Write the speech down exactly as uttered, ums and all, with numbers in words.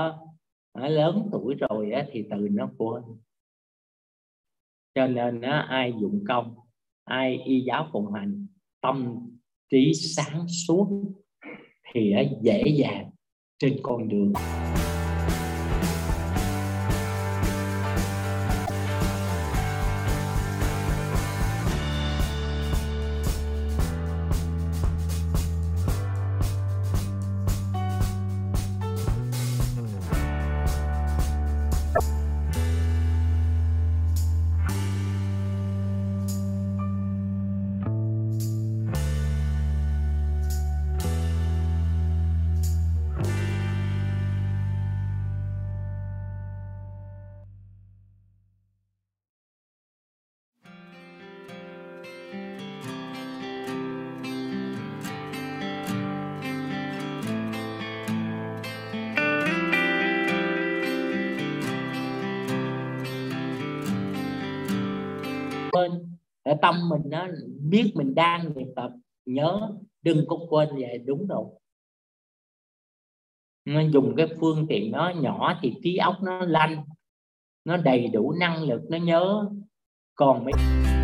đó nó lớn tuổi rồi á, thì từ nó quên. Cho nên á, ai dụng công, ai y giáo phụng hành, tâm trí sáng suốt thì á, dễ dàng trên con đường. Để tâm mình nó biết mình đang luyện tập, nhớ đừng có quên vậy. Đúng rồi, nó dùng cái phương tiện nó nhỏ thì trí óc nó lanh, nó đầy đủ năng lực, nó nhớ. Còn mấy